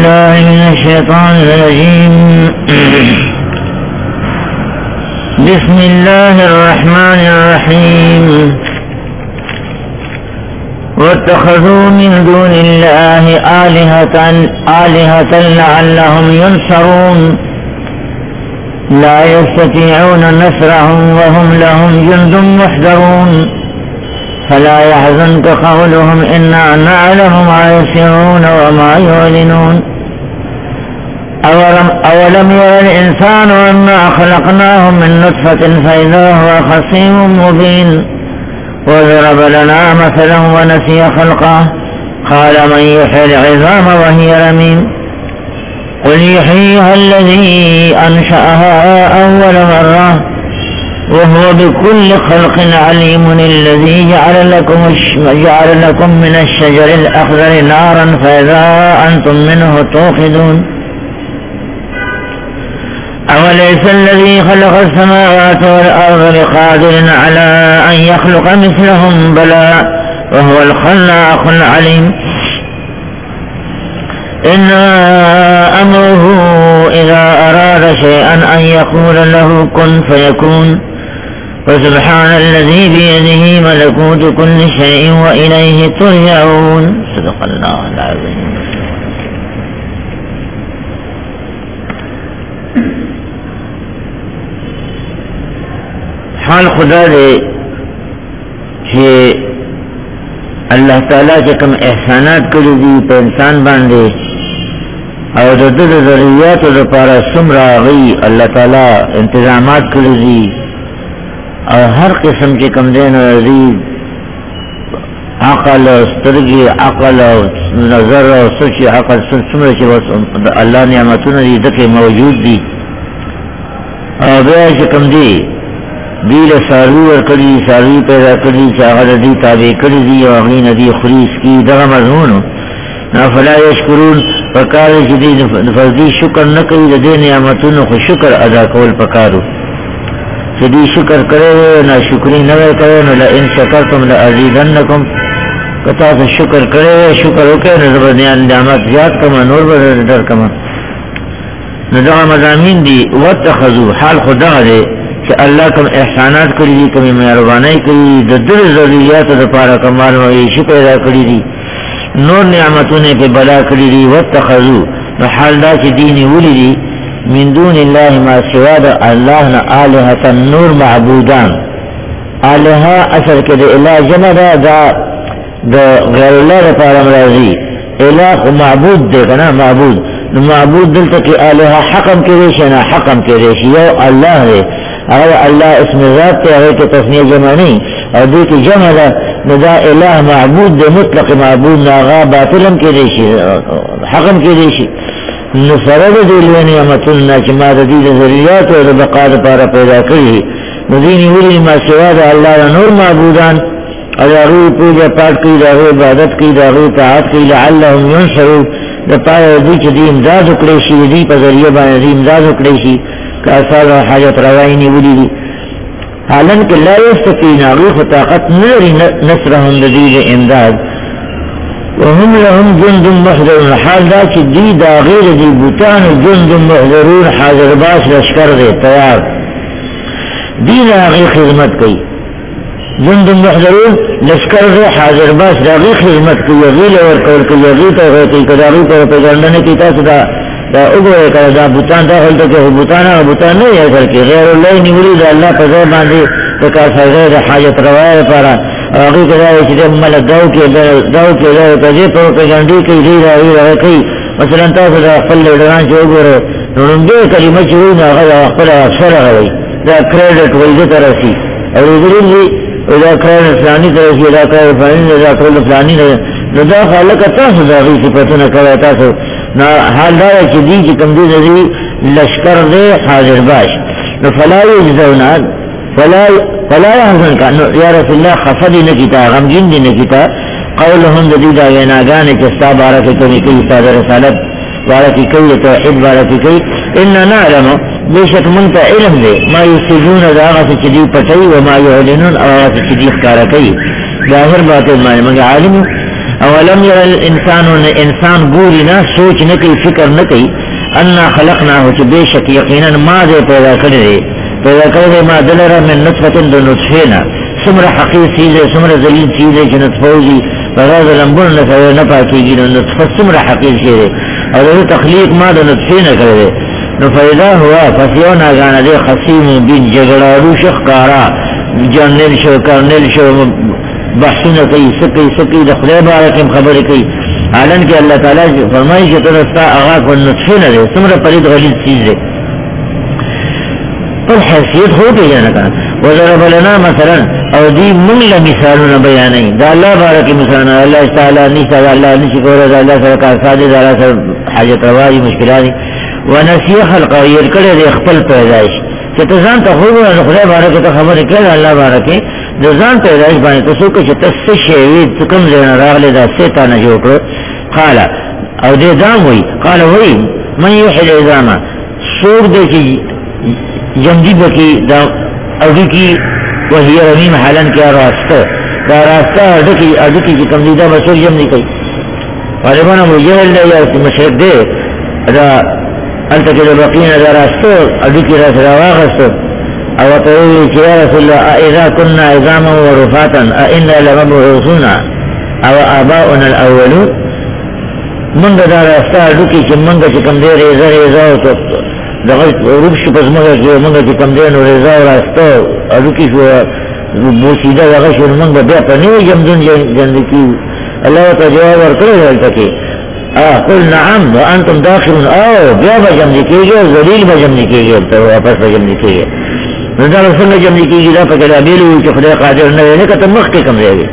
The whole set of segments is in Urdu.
بالله من الشيطان الرجيم. بسم الله الرحمن الرحيم. واتخذوا من دون الله آلهة لعلهم ينصرون لا يستطيعون نصرهم وهم لهم جند محضرون فلا يحزنك قولهم إنا نعلم ما يسرون وما يعلنون. أولم ير الإنسان أنا خلقناه من نطفة فإذا هو خصيم مبين وضرب لنا مثلا ونسي خلقه قال من يحيي العظام وهي رميم قل يحييها الذي أنشأها أول مرة وهو بكل خلق عليم الذي جعل لكم من الشجر الأخضر نارا فإذا أنتم منه توقدون. أوليس الذي خلق السماوات والأرض بقادر على أن يخلق مثلهم بلى وهو الخلاق العليم. إنما أمره إذا أراد شيئا أن يقول له كن فيكون وسبحان الذي بيده ملكوت كل شيء وإليه ترجعون. صدق الله العظيم. حال خدا دے کہ اللہ تعالیٰ کے کم احسانات کری دی پہ انسان باندے اور د ضروریات د پارا سمرا غی اللہ تعالیٰ انتظامات کری دی اور ہر قسم کے کم دین دی عقل سترگی عقل نظر سوچ عقل سمرا چی اللہ نعمتون دی دکے موجود دی اور بیا چی کم دی دیل ساروی ورکڑی ساروی پیدا کری چاہد دی تابع کری دی و اغین دی خریس کی دغا مضمونو فلا یشکرون پکار جدی فردی شکر نکوی دی نعمتونو خو شکر ادا کول پکارو جدی شکر کرے نا شکری نوے کرے نا لئن شکرتم لأزیدنکم کتا سے شکر کرے شکر اوکے نظر نعمت زیاد کما نور بدر کما ندغا مضامین دی واتخذو حال خدا دے کہ اللہ کم احسانات کری دی کمی مہربانی کری دی در ضروریات دا پارا کمال ویشی پیدا کری دی نور نعمتوں نے پہ بلا کری دی واتخذو حال دا چی دینی ولی دی من دون اللہ ما سوا دا اللہ نا آلہتا نور معبودان آلہا اثر کے دا الہ جمع دا غیر اللہ دا پارا مرازی الہ معبود دے کنا معبود معبود دلتا کی آلہا حقم کے ریشی نا حقم کے ریشی یو اللہ دے اگر اللہ اسم ذات تے اگر کہ تصنیع جمع نہیں اور دیکھ جمع دا ندا الہ معبود دے مطلق معبود ناغا باطلم کے دیشی حقم کے دیشی نفرد دیلوی نعمتنا چما دا دید ذریات و دا بقا دا پارا پیدا کری ندینی ولی ما سوا دا اللہ دا نور معبودان اگر روی پوجا پاٹ کی دا روی عبادت کی دا روی طاعت کی لعلہم ینصرو دا پارا دی چی دی امداد اکڑیشی دی پا ذریعہ بانے دی امداد اکڑیشی کاسال و حاجت روائنی ولی دی حالانکہ لا یستطیع ناغیخ و طاقت نری نصرهم دید امداد وهم لهم جند محضرون حال دا چی دی دا غیر دی بوتان جند محضرون حاضر باش لشکر دے تیار دی ناغی خدمت کئی جند محضرون لشکر دے حاضر باش دا غی خدمت کئی غیل ورکور کئی غیل تغیقی کداغی پر پیغندنے کی تاس دا اگوئے کر دا بوتان دا خلطا کہ بوتانا بوتان نہیں ہے کر کے غیر اللہ نوری دا اللہ پر غیر باندے تکاسا غیر حاجت روائے پارا آگی کدائی چیزے ملک داو کے داو پر دے پر پیغندی کئی دی راوی راوی کئی مثلا تاسو دا اقبل لیڈران چو گورے نرندے کلمہ چوئی نا غیر اقبل اکثر غوی دا کریڈٹ ویدے ترسی اور ادرین دی دا کریڈٹ فلانی ترسی دا کریڈٹ فلانی دا کریڈٹ فلانی دا خالکا تاسو دا غی صفتنا کرے تاسو حال دارا چی دی چی کم دی دی لشکر دے حاضر باش فلا یجزونا فلا یحزن کا یا رسول اللہ خفدی نکتا غمگین دی نکتا قولهم دی دا ویناگانے چستا بارکی کمی کئی استاد رسالت بارکی کئی توحید بارکی کئی اننا نعلم بے شک منتا علم دے ما یسجون دا آغا سے چی دی پتائی وما یعلنون آغا سے چی دی اخکارا کئی ظاہر بات معنی مگا عالم اولم یر الانسان انسان ګوري نه سوچ نه کوي فکر نه کوي ان خلقناه چې بشک یقینا ما دې پیدا کړی ما دلره من نطفه د نطفه سمره حقیقي چیز سمره ذلیل چیز چې نطفوزي فراز لمبون نه پاکيږي نو نطفه سمره حقیقي چیز او د تخلیق ما د نطفه نه کړی نو فیدا هوا فسیونا غانه دې خصیم بین جګړاړو شخکارا جنل شو کرنل شو بحثونه کوي سکی د خدای بارک خبرې کوي علن کې الله تعالی فرمایي چې تاسو هغه کو نطفه نه دې سمره پرید غلیظ چیز دی پر حیثیت هو پیژنه کنه وضرب لنا مثلا او دی من له مثالونه بیانای دا الله بارک مثالونه الله تعالی نشته الله نشي کولای دا الله سره کار ساده دا سره حاجت رواي مشکلات ونسي خلق ير کړه د خپل پیدائش چې ته ځان ته خو نه خدای بارک ته خبر کړه الله بارک د ځان پیدائش باندې تاسو کې چې تاسو شی وي کوم ځای راغله دا شیطان جوړ کړ قال او دې ځان وي قال وي من يحيي العظام سوق دې چې جمدی بکی دا اډی کی وهي رمیم حالن کې راسته دا راسته اډی کی چې کوم دي دا مسول یم نه کوي غالبا مو جهل له یو مشرک دی دا انت کې بقینا دا راسته اډی کی راځه واغسته او ته وی چې یا رسول الله اذا كنا عظاما ورفاتا ائنا لمبعوثون او اباؤنا الاولون من دا راسته اډی کی چې منګه چې کوم دی ریزه او دغه روب شي پس موږ چې موږ چې کم دین ورزا راستو اړو کې شو بوسیده هغه شو موږ بیا په نیو جمدون جن کې الله تعالی جواب ورکړی ولته کې قل نعم وانتم داخلون او بیا به جمع کېږي ذلیل به جمع کېږي ته واپس به جمع کېږي نو دا څنګه جمع کېږي دا په کله بیلو چې خدای قادر نه نه کته مخ کې کم دی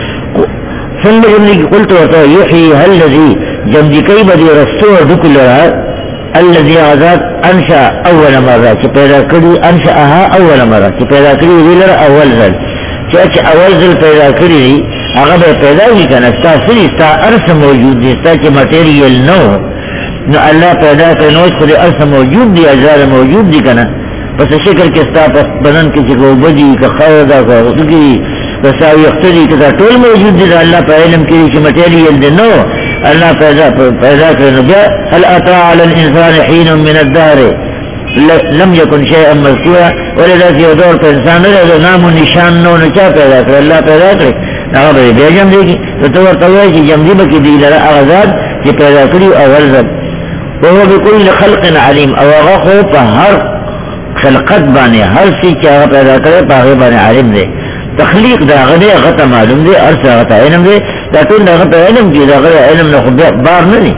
څنګه جمع کې قلت وته یحیی الذی جمع کوي به رسو دکلها الذي عذاب انشا اول مره چې پیدا کړی انشاها اول مره چې پیدا کړی ویلر اول ځل چې اول ځل پیدا کړی هغه به پیدا وی کنه ستا ارث موجود دي چې مټیریل نو الله پیدا کړي نو خو دې ارث موجود دي اجزا موجود دي کنه پس شکل کې ستا په بدن کې چې ګوبدي که خاودا کوي تساوي اختري کدا ټول موجود دي الله په علم کې چې مټیریل دي نو الله پیدا کړو بیا هل اتى على الانسان حين من الدهر لم يكن شيئا مذكورا ولذا في دور په انسان له نام او نشان نو نه چا پیدا کړ الله پیدا کړ هغه به بیا جمع دي ته ورته وایي چې جمع دي به دي لره آزاد چې پیدا کړی اول ځل او هو بكل خلق عليم او هغه په هر خلقت باندې هر شي چې هغه پیدا کړی په هغه باندې عالم دی تخلیق دا غني غته معلوم دی ارث غته علم دی دا ټول دا علم دی دا علم نه خو بار نه دی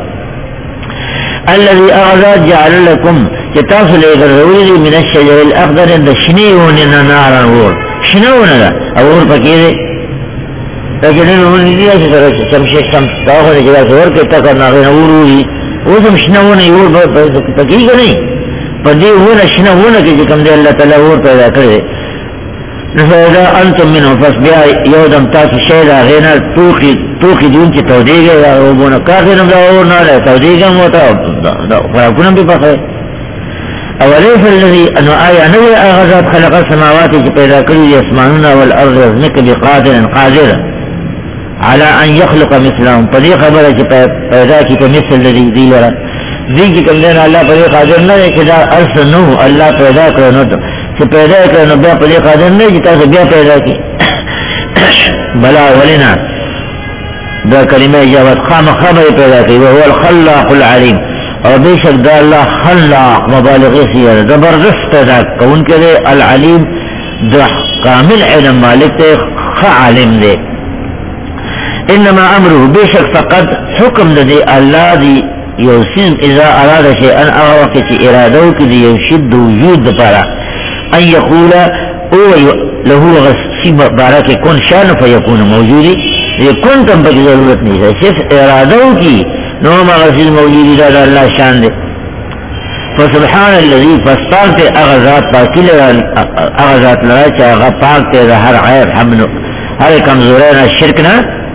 الذي اغذى جعل لكم تاسو له غوړي من الشجر الاخضر دشنيون نار اور شنوونه دا اور پکې دی دا جنونه دي چې سره سمشه سم دا خو دې دا اور کې تا کنه اوروري اوس هم شنوونه یو پکې غني په دې ونه شنوونه کې کوم دی الله تعالی اور پیدا کړی نفذا انتم منه فاسبيا يودم تاسو شيدا غينا توقي دون چې توديږي او بونه کاغذ نه اور نه له توديږي مو ته دا فكون به پخه اوليس الذي انه آية نوي اغذات خلق السماوات چې پیدا کړی اسمانونه والارض وزنك بقادر على ان يخلق مثلهم فدي خبره چې پیدا کی په مثل الذي ذي لرا ذي چې کوم نه الله په قادر نه چې دا ارسنو الله پیدا کړو نو چې پیدا کړو نو بیا په قادر نه چې تاسو بیا پیدا کی بلا ولنا دا کلمه جواب خامخه پیدا کی او هو الخلاق العليم او بیشک دا الله خلاق مبالغه سیاره زبردست دا کون کې العلیم دا کامل علم مالک ته عالم دی انما امره بیشک فقط حکم دی الله دی یوسین اذا اراد شيئا او وقت اراده کې دی یشد وجود لپاره ان يقول او له غسی بارک کن شان فیکون موجودی یکون تم په ضرورت نه صرف اراده کی نو ما غسیل موجودی دا اللہ شان دے فسبحان اللذی فاستاکتے اغذات پاکل اغذات لرا چا اغا پاکتے دا ہر عیب حمنو ہر کمزورین شرکنا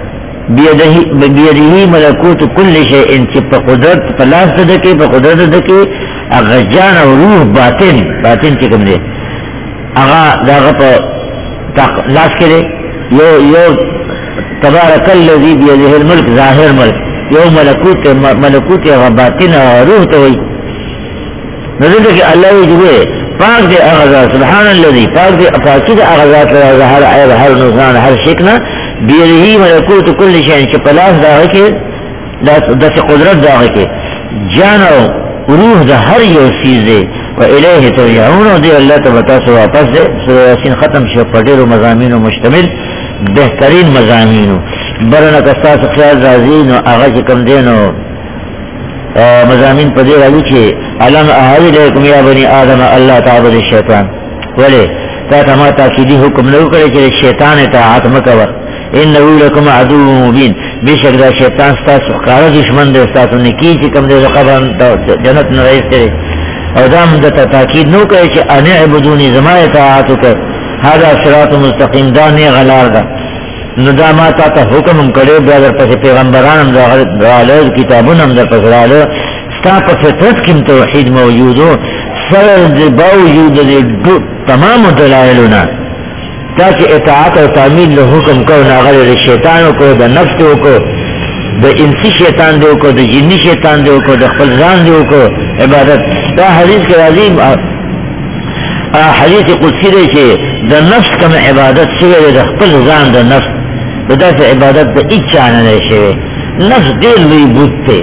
بیدہی ملکوت کل شیئن چی پا قدرت پلاس دکی پا قدرت دکی اغا جان و روح باطن چکم دے اغا دا اغا پا لاس کرے یو تبارک الذی بیده الملک ظاهر ملک یو ملکوت یا باطن روح توی نظر کہ اللہ وجوه پاک دے اغذات سبحان الذی پاک دے پاکی دے اغذات لہذا ہر عیب ہر نقصان ہر شکنا بیده ملکوت کل شین چه پلاس داغه که دست قدرت داغه که جان و روح دا هر یو سیز دے و الیه ترجعون و دے اللہ تبتا سے واپس دے سورہ یاسین ختم شو پڑیر و مضامین و مشتمل بہترین مضامین برنا کستاس خیال رازین و آغا چکم دین و مضامین پدیر علی چه علم احالی لیکم یا بنی آدم اللہ تعبد الشیطان ولی تا تما تاکیدی حکم نو کرے چه شیطان اطاعت مکور انہو لکم عدو مبین بیشک دا شیطان ستاسو خارا دشمن دے ستاسو نکی چی کم دے دا قبران جنت نرائز کرے او دام دا تاکید نو کرے چی انے عبدونی زمان اطاعتو کر هذا صراط مستقیم دا نی غلار دا نو دا ما تا تا حکم کرے بیادر پس پیغمبران ہم دا غلار کتابون ہم دا پس غلار ستا پا فطرت کم توحید موجودو سر باوجود دے تمام دلائلونا تاکہ اطاعت و تعمیل له حکم کو ناغل شیطانو کو دا نفسو کو دا انسی شیطان دیو کو دا جنی شیطان دیو کو دا خپل ځان دیو کو عبادت دا حدیث کے عظیم حدیث قدسی دے چے دا نفس کم عبادت شوے دا خپل ځان دا نفس دا سے عبادت دا اچانا دے شوے نفس دیر لوی بود تے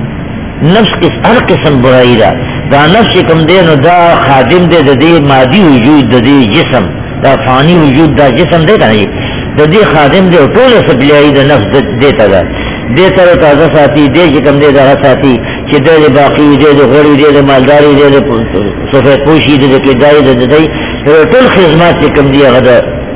نفس ہر قسم برائی دا نفس کم دے نو دا خادم دے دا دے مادی وجود دا دے جسم دا فانی وجود دا جسم دیتا نہیں دا دی خادم دے طول سپلیائی دا نفس دیتا دا دیتا دا تازہ ساتھی دے چکم دے دا ساتھی چی دے دے باقی دے دے غوری دے دے مالداری دے دے سفید پوشی دے دے کدائی دے دے طول خدمات چکم دیا غدا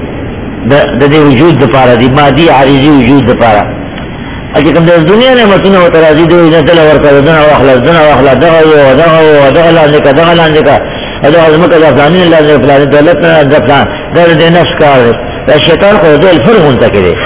دا دے وجود دا پارا دی مادی عارضی وجود دا پارا چکم دے دنیا نے مطنع و ترازی دے نزل ورکا دنا واخلا دغا لاندکا ادو عظمت دا فلانی اللہ دا فلانی دولت دا فلان دا دے نفس کار دے دا شیطان کو دے الفرق انتا کے دے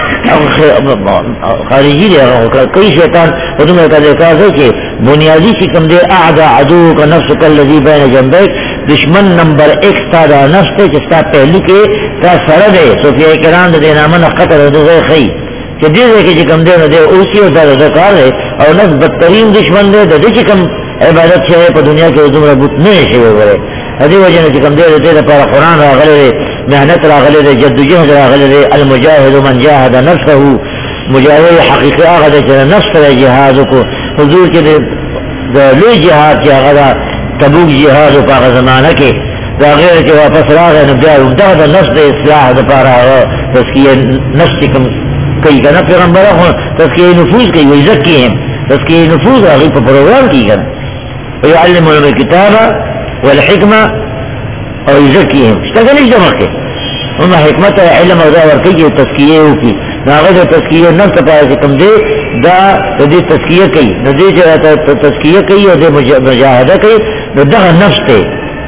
خارجی دے کئی شیطان ادو میں کہا دیکھا دے کہ بنیادی چکم دے اعدا عدو کا نفس کاللذی بین جنبیک دشمن نمبر ایک ستا دا نفس تے چستا پہلی کے تا سر دے صوفیاء کرام دے نامن خطر دے غیر خی کہ دے دے کہ چکم دے دے اوسی و دا کار دے اور نفس بدترین دشمن دے دے چکم عبادت سے پا دنیا کے ادو مربوط نہیں شوئے گرے ادی وجہ نے چکم دے دے پارا قرآن راغلے دے محنت راغلے دے جد جہد راغلے دے المجاہد من جاہد نفسه مجاہد حقیقی آغا دے چلا نفس دے جہاد کو حضور کے دے لوی جہاد کی آغا دا تبوک جہاد پا آغا زمانہ کے دا غیر کے واپس راغے نبیار دا دا نفس دے اصلاح دا پارا تذکیہ نفس چکم کئی کنا پیغمبرہ خون تذکیہ نفوذ کئی ویزت کی ہیں تذکیہ نفوذ آغی پا پروگرام کی کنا ویعلم علم الكتابہ والحکمہ اور یزکیہم اشتغلش دماغ کے وما حکمت علم او دا ورکی جو تذکیہ ہو کی ناغذ تذکیہ نفس پایا چکم دے دا دے تذکیہ کئی دے تذکیہ کئی اور دے مجاہدہ کئی دا نفس تے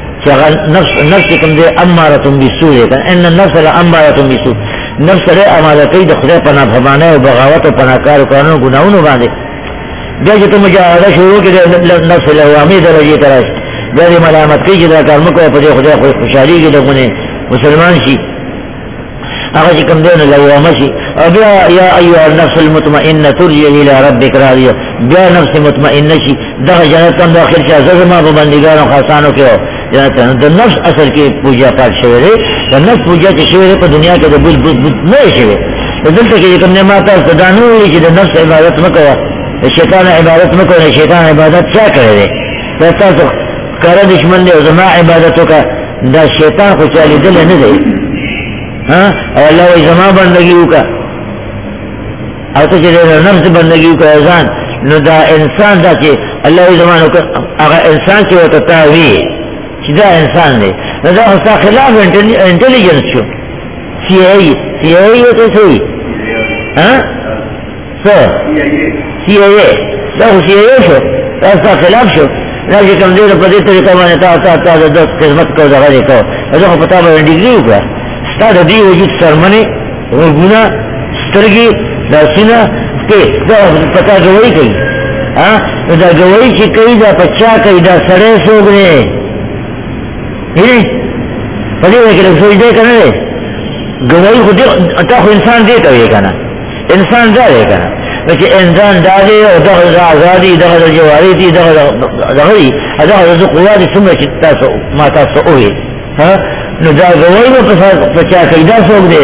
نفس چکم دے امارتن بسو دے ان النفس لامارتن بسو نفس لے امارہ کئی دا خدا پناہ بھمانے و بغاوت و پناہکار و قانون و گناہون باندے بیا جو تو مجاہدہ شروع کی نفس لوامی درجی تراش جاری ملامت کی جدا کارمکو پدے خدا خوشحالی کی لگونے مسلمان شی آغا چی کم دین لوامہ شی بیا یا ایوہ النفس المطمئنہ ترجع الى ربک راضیہ بیا نفس مطمئنہ شی دا جنت کم داخل شاہ زرما ببندگانو خاصانو کے ہو جنت دا نفس اثر کی پوجا پاک شوئے دے دا نفس پوجا چی شوئے دے پا دنیا کے دا بود بود بود نئے شوئے دلتا کہ کم نے ماتا استدانو ہوئی چی دا نفس عبادت مکوا شیطان عبادت مکوا شیطان عبادت کیا کرے دے دستا تو کرا دشمن دے زما عبادتوں کا دا شیطان کو چالی دل ہے دے اور اللہ وی زما بندگیوں کا اور تو چلے نفس بندگیوں کا اذان نو دا انسان دا چے اللہ وی زمانوں کا اگر انسان چے ہوتا تاوی چی دا انسان دے نو دا خستا خلاف انٹیلیجنس شو سی آئی ہوتا سوئی سی آئی دا سی آئی شو دا خستا خلاف شو راجی کم دیر پا دیر طریقہ مانے تا دا خدمت کو دا غلی کو ازا خو پتا با ڈگری ہوگا ستا دا دی وجود سرمنے غرگونا سترگی دا سینہ کہ دا پتا گوائی کئی دا گوائی چی کئی دا پچا کئی دا سڑے سوگنے پدی وی کہ سوچ دے کنا دے گوائی خود اتا خو انسان دیتا ہوئے کنا انسان دا دی کنه چې انسان دا دی او دغه ازادي دغه جواری دي دغه دغه قوت څومره چې تاسو ما تاسو وې ها نو دا غوړ په چا کې دا څوک دی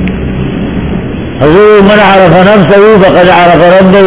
حضور من عرف نفسه فقد عرف ربه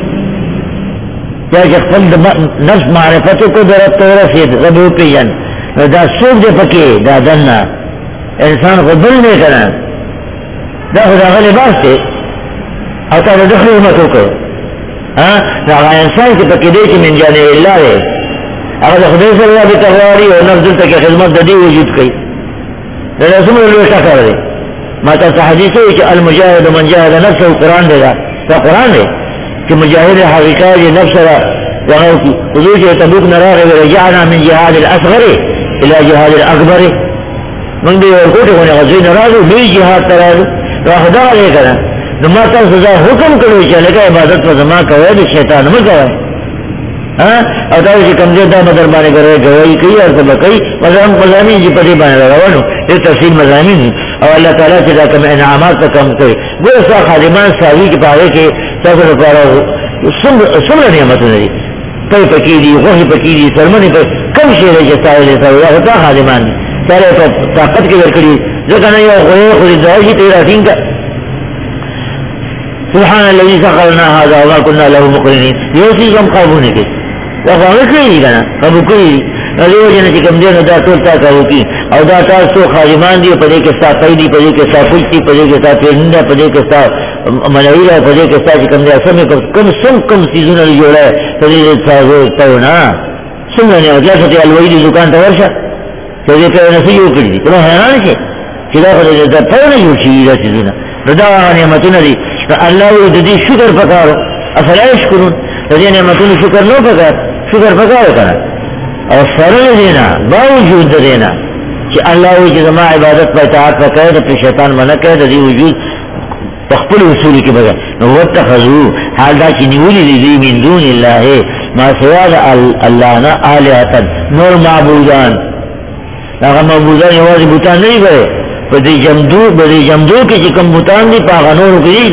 یا چې خپل نفس معرفتو کو درته ورسید رب پیژن دا څوک دی پکې دا دنه انسان خو بل نه کنه دا خو دا لباس دی او تا د خدمت وکړه ها دا انسان چې پکې دی چې من جانب الله دی هغه د خدای سره د تغواري او نفس ته خدمت د دې وجود کوي دا څومره لوی ټکر دی ما ته حدیث وی چې المجاهد من جاهد نفسه قرآن دی دا قرآن دی چې مجاهد حقیقي نفس را وغوتي حضور چې تبوک نراغه ورجعنا من جهاد الاصغر الى جهاد الاكبر من دې ورکوټه ونه غزوی نراغه به جهاد تراغه راخدا علی کړه نو ما تاسو دا حکم کړو چې لکه عبادت په زما کوي د شیطان مو کوي ها او دا چې کوم دې دا مدر باندې کوي گواہی کوي او څه کوي مزام مزامین چې په دې باندې راوړو دې تفصیل مزامین او الله تعالی چې دا کوم انعامات کم کوي ګوره خادمان ساوي کې پاره کې تاسو لپاره څومره نعمتونه دي په پکې دي غوښه پکې دي سرمنې په کوم شی چې تاسو له سره او تا خادمان سره په طاقت کې ورکړي ځکه نه یو غوښه خو دې ځای ته راځينګ سبحان الذي سخرنا هذا وما كنا له مقرنين يوسيكم قابونه کې دا هغه کوي کنه ابو کوي هغه جن چې کوم دې دا ټول تاسو کوي او دا تاسو خادمان دي په دې کې ساتي دي په دې کې ساتي په دې کې ساتي نه په دې کې ساتي منویره په دې کې ساتي کوم دې اسمه کوم سيزونه جوړه په دې تاسو ته نه څنګه نه اجازه ته الوی دي دکان ته ورشه چې دې ته نه سيو کړی دي نو حیران شي چې دا خو دې په نه یو شي دا سيزونه دا نعمتونه دي الله دې شکر وکړو افلا يشكرون دې نعمتونو شکر نو وکړ شکر وکړو کنه او سره دینا باوجود دینا چې الله وی چې زما عبادت په اطاعت وکړي د شیطان منع کړي د دې وجود خپل اصول کې بغیر نو وتخذو حال دا چې نیولې دي من دون الله ما سوا الله نه الهات نور معبودان هغه معبودان یوازې بوتان نه وي په دې جمدو کې چې کوم بوتان دي په غنور کې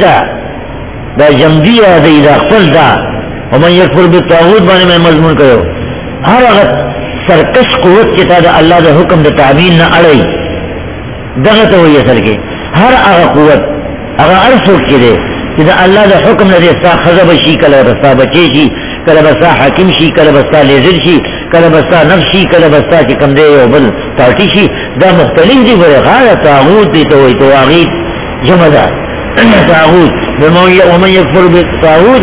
دا جمدی دی دا خپل دا ومن یکفر بالطاغوت باندې مضمون کړو هر هغه سرکش قوت چې تا د الله د حکم د تعبین نه اړي دغه ته وایي اصل کې هر هغه قوت هغه ارسو کې دی چې د الله د حکم نه رسا خزب شي کله رسا بچي شي کله رسا حاکم شي کله رسا لیدل شي کله رسا نفس شي کله رسا چې کوم دی یو بل پارټي شي دا مختلف دي ورغه طاغوت دي ته وایي طواغیت جمع ده طاغوت ومن يكفر بالطاغوت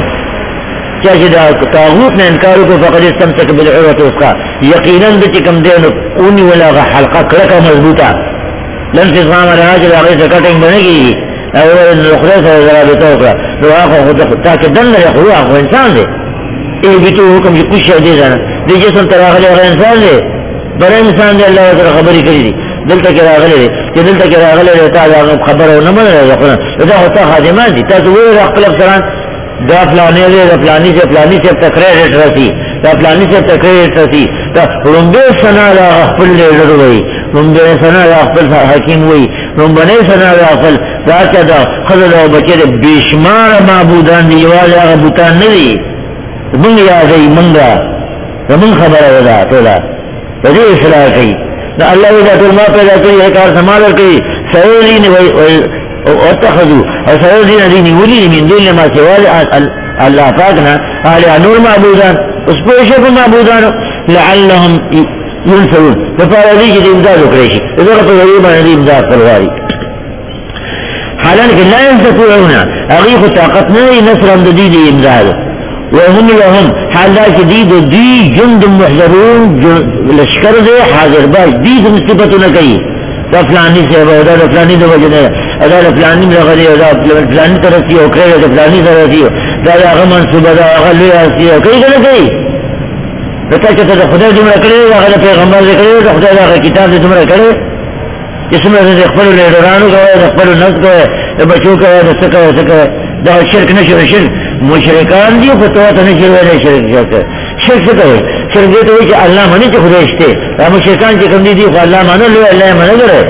چې دا طاغوت نه انکار وکړي فقد استمسك بالعروة الوثقى یقینا د کوم دینو اونې ولا حلقه کړه مضبوطه لن تفهم راځي هغه څه بنګي او خدای سره رابطه وکړه نو هغه خدای ته دنه هو انسان دی ای بیتو حکم چې کوشش دی ځنه د جسم تر هغه انسان دی بل انسان دی الله تعالی خبرې کړې دي دلته کې راغلي چې دلته کې راغلي ته دا خبره نه منله دا هوته خادمان دي تاسو وایي خپل افسران دا فلانی دی دا فلانی سے تقریر رسی دا فلانی سے تقریر رسی دا رنبه سنا دا خپل لیډر وای رنبه سنا دا خپل حکیم وای رنبه سنا دا خپل دا چې دا خدای او بچی بشمار معبودان دی یوازې هغه بوتان نه دي موږ یادې منګه زمون خبره ودا ټول دې اصلاح کوي دا الله دې ټول ما پیدا کړی کار سمال کوي سوي نه وای او اتخذوا او سوي دي ولي من دون ما سوى الله پاکنا اهل نور معبودان اس په شی معبودان لعلهم ينصرون فپاره دي چې امداد وکړي شي دغه په ویي باندې امداد کړواري حالانکه لا يستطيعون اغيث طاقت نه نصر د دې امداد وهم لهم حالا جديد دي جند محضرون لشکر دے حاضر باش دي مصیبتونه کوي دا فلانی سے دا فلانی د وجنه دا فلانی لغری دا فلانی ترسي او کړه دا فلانی ترسي دا هغه منصوبه دا هغه لري او کوي کنه کوي پته چې ته خدای دې کړی هغه پیغمبر دې کړی دا خدای هغه کتاب دې دې کړی اسمه دې خپل لیډرانو کوي خپل نس کوي بچو کوي د څه دا شرک نشي شرک مشرکان دي خو ته نه شي ویلای شرک څه کوي شرک دې ته چې الله باندې خدای شته دا مشرکان چې کوم دي خو الله باندې له الله باندې غره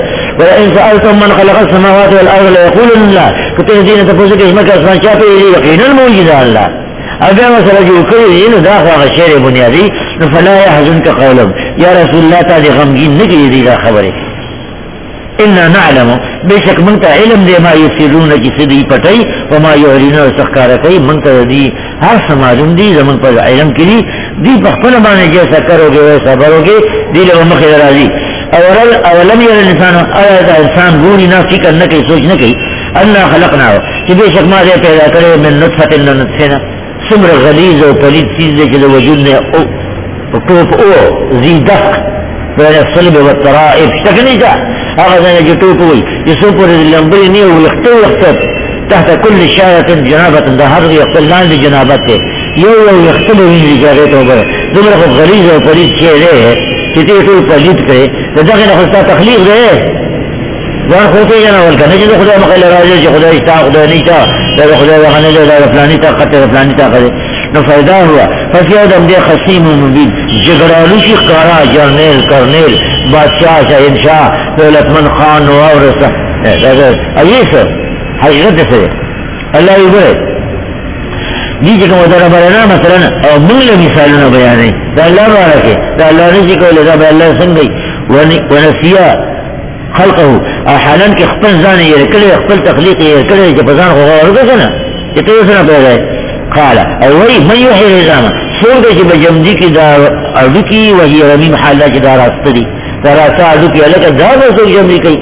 ولئن سألتم من خلق السماوات والأرض ليقولن الله كتير دين تفوزك اسمك اسمان شافي يقينا الموجود الله أبا مثلا جو كريم داخل الشير بنيادي فلا يحزنك قولهم يا رسول الله تعالى غمجين نجي دي ذا خبره إنا نعلم بشك منت علم دي ما يسرون جسدي پتاي وما يعلنون سخكاركي منت دي هر سماجم دي زمن پر علم کری دی پخپل بانے جیسا کروگے ویسا بروگے دی لگو مخیر راضی اولم یر الانسان آیت انسان گوری نا فکر نکی سوچ نکی اللہ خلقناو چی بے شک ما دے پیدا کرے من نطفت نطفنا سمر غلیظ و پلید چیز دے چلے وجود نے ٹوپ او زی دفق بین الصلب والترائب شکنی جا آغازانا جو ٹوپ ہوئی جسو پر لنبری نیو یختو یختت تحت كل شاية جنابة ده هر يختل لان دي جنابته يو يختل وين دي جاغيته وبره دمرا خود غليظ و پلید شيء ده چتی تو پلید کرے دغه نه خستا تخلیق ده ځان خو ته نه ولکه نه چې خدای مخاله راځي چې خدای استا خدای نشتا دا خدای وغنه ده فلانی طاقت فلانی طاقت نو فائدہ ہوا فکی آدم دے خصیم مبین جگرالو شی قرا جرنیل کرنیل بادشاہ شاہنشاہ دولتمند خان وارث ایسا حقیقت سے اللہ یبرے دی چې کوم درا باندې مثلا او موږ مثالونه بیانې دا الله بارکه دا الله رزق ولې دا به الله څنګه ونسیا خلقه احالا کې خپل ځان یې کړی خپل تخلیق یې کړی چې په ځان غوړ وکړه چې ته څنګه پیدا قال او وی من یحیی العظام څنګه چې بجمدی کې دا اډکی وهي رمیم حاله چې دا راستدي دا راسته اډکی الګ دا څه جمدی کوي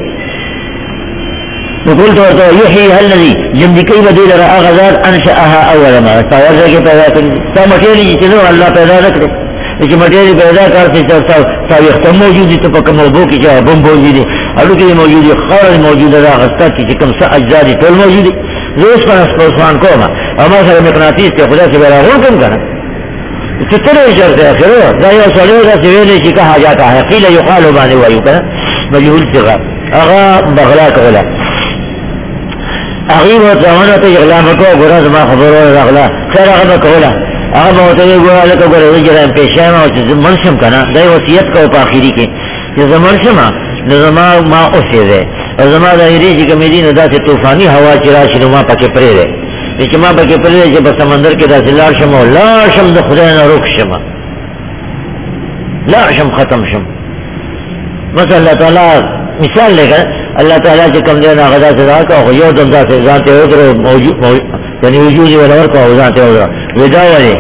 وقلت ورته يحيي الذي جمدی کوي بدیل را غزاد انشاها اول ما تاورځه کې پیدا کړی تا مټېلی چې نو الله پیدا کړی چې مټېلی پیدا کړ چې تاسو یو موجود دي په کومو بو کې چې بم موجود دي اړو کې موجود دي خارج موجود ده غستا چې کوم څه اجزا دي ټول موجود دي زوس پر اسمان کومه اما سره مقناطیس ته خدا سے راغون کوم کنه چې ترې شرط اخره دا یو سړی دا چې ویلې چې که حاجات قیل یقال باندې وایو کنه مجهول صغه اغا بغلا کوله اغیب و تاوانا تا اغلا مکو گورا زما خبرو اغلا خیر اغا کولا اغا موتوی گورا لکا گورا وجرائم پیشایم او چیز منشم کنا دای وصیت کو پا آخری کے چیز منشم نظما ما اسی دے او زما دایری چی کمیدی ندا سی توفانی ہوا چراشی نو ما پاکی پرے دے چی ما پاکی پرے دے چی با سمندر کے دا سی لارشم او لارشم دا خداینا روک شم لارشم ختم شم مثلا اللہ تعالی مثال لے کر اللہ تعالیٰ چې کوم دی نه غدا سے راکا او یو دم ذات ذات او موجود یعنی وجود ولور کا او ذات او ودا وری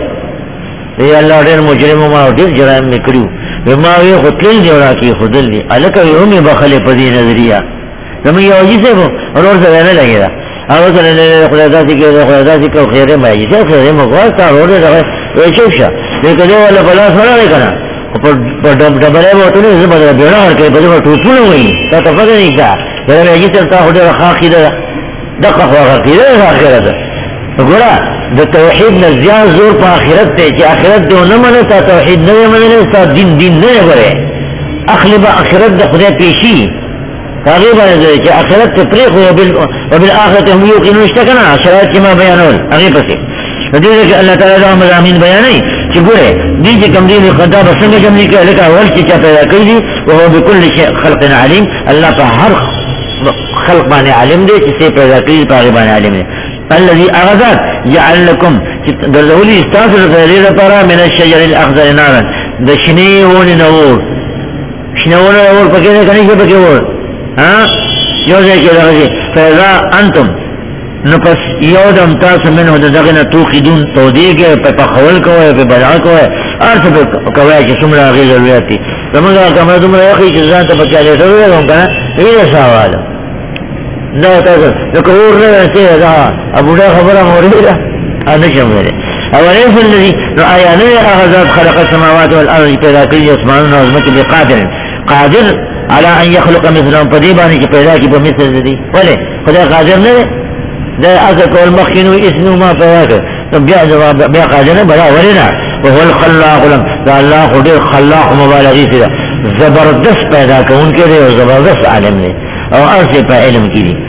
ای الله ډېر مجرم ما ډېر جرائم نکړو ما وی خپل دی راکی خودل دی الکه یومي بخله په دې نظریه زمو یو جیسه ورور سره نه لګیدا هغه سره نه خدای ذاتي کې خدای ذاتي کو خیره ما یې خیره مو واسطه ورور سره وی چوشه دې کله ولا بلا سره نه کنه په ډبره وته نه زبر بیره ورکه په دې ټوټونه وای تا ته پته نه ښه دا یې چې تاسو ډېر خاخیده دغه خاخیده اخرت ده وګوره د توحید نه زیات زور په اخرت ته چې اخرت دې نه منې ته توحید نه منې ته دین نه غره اخلی به اخرت د خدای پیشي هغه باندې چې اخرت ته پرې خو وبالآخرة هم یوقنون اشتکنا شرایط چې ما بیانول هغه پسې دې کې الله تعالی دا مضامین بیانوي چې ګوره دې چې کوم دې خدا به څنګه جمع کې لکه اول چې پیدا کړی او هو بكل شيء خلق عليم الله په هر خلق باندې عالم دی چې پیدا کړی په هغه باندې عالم دی الذي اغذات جعل لكم درولي استاذ غير لپاره من الشجر الاخضر نارا د شنیون نور شنیون نور پکې نه کني چې پکې ور ها یو ځای کې راځي فاذا انتم نو پس یو دم تاسو منه دغه نه توقدون تودیږي په خول کوي په بلع کوي ارث کوي چې څومره غي ضرورت دي زمونږه کومه دومره یو چې ځان ته بچا لري ورو کنه یې سوال دا تاسو د کور نه څه دا ابو ډا خبره موريده انا جمله اولئک الذي رأى نه اغذات خلق السماوات والارض پیدا کړی اسمان او زمکه بقادر قادر على ان يخلق مثلهم پدې باندې چې پیدا کی په مثل دي ولې خدای قادر نه ده اګه کول مخینو اسنو ما پیدا کړ بیا جواب بیا قادر نه بلا ورنا وهو الخلاق لم دا الله خدای خلاق مبالغه سره زبردست پیدا کوونکی دی او زبردست عالم دی او ارث په علم کې دي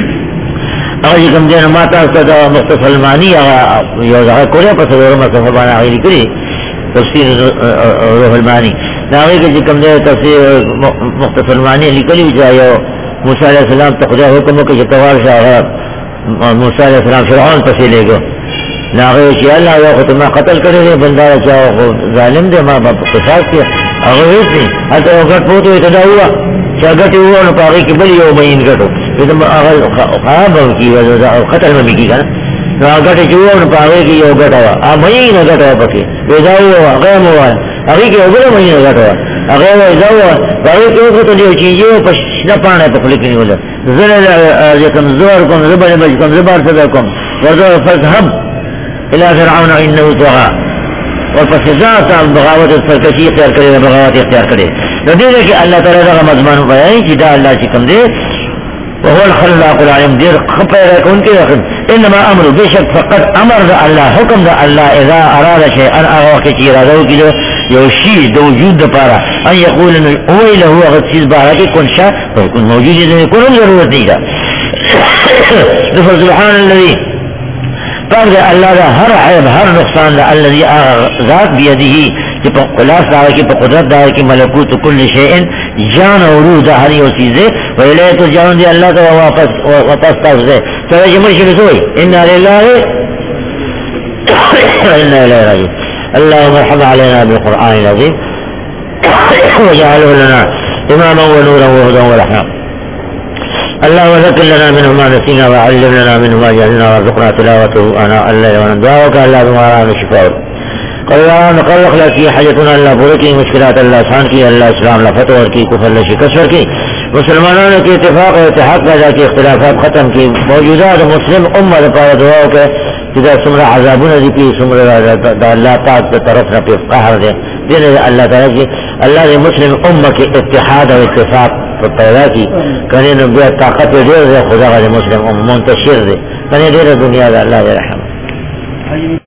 هغه کوم دین ما تاسو ته مختصر معنی یو ځای کوله په څلور مصحف باندې غوړي کړی تفسیر روح المانی دا هغه چې کوم دی تفسیر مختصر معنی لیکلی دی یو موسی علیہ السلام ته خدای حکم وکړ چې توار شه موسی علیہ السلام فرعون پسې لګو ناغه چې الله یو خدای ما قتل کړی دی بندار چې ظالم دی ما په قصاص کې هغه هیڅ هغه وخت پوتو ته دا هوا چې هغه ته وونه پاره کې بل یو بین کټو دا هغه خراب کی وجه قتل مې کیږي نو هغه ته وونه پاره کې یو غټه ا مې نه غټه پکې ودا هغه مو هغه کې وګړه مې نه غټه هغه ودا هغه کې وګړه ته یو چیز په شنه پانه په خپل کې نیول زره یکم زور کوم زبر به کوم زبر څه کوم ورته فذهب الى فرعون انه طغى والفساد البغاوت السرکشی اختیار کړي بغاوت اختیار کړي نو دې کې الله تعالی دا مضمون بیان چې دا الله چې کوم دی وهو الخلاق العليم دې خبره کوم کې انما امر بشك فقط امر الله حکم ده الله اذا اراد شيئا هغه کې چې اراده وکړي یو شی د وجود لپاره ان يقول ان هو له غسيل بارك كن شاء فيكون موجود دې کوم ضرورت نه ده سبحان الذي قال الله ده هر عیب هر نقصان ده الذي ذات بيده چې په خلاص دا کې په قدرت دا کې ملکوت کل شیء جان او روح ده هر یو چیز ویله تو جان دی الله ته واپس تاسو ته چې مرشد سوی ان لله وانا اليه راجعون اللهم ارحم علينا بالقران العظيم واجعله لنا اماما ونورا وهدى ورحمه اللهم ذكر لنا منه ما نسينا وعلم لنا منه ما جهلنا وارزقنا تلاوته اناء الليل ونهار الله بما رانا شفاء قال نقرق لك حاجتنا الله پورے کی مشکلات اللہ آسان کی اللہ اسلام لا فتح کی کفر لا شکست کی مسلمانوں کے اتفاق و اتحاد پیدا کی اختلافات ختم کی موجودہ مسلم امت پر دعا کے جدا سمرا عذابون دی کی سمرا اللہ تعالی کی طرف نہ پہ قہر دے دین اللہ تعالی کی اللہ نے مسلم امت کے اتحاد و اتفاق پیدا کی کرے نو بے طاقت دے خدا کا مسلم منتشر دے کرے دے دنیا کا اللہ رحم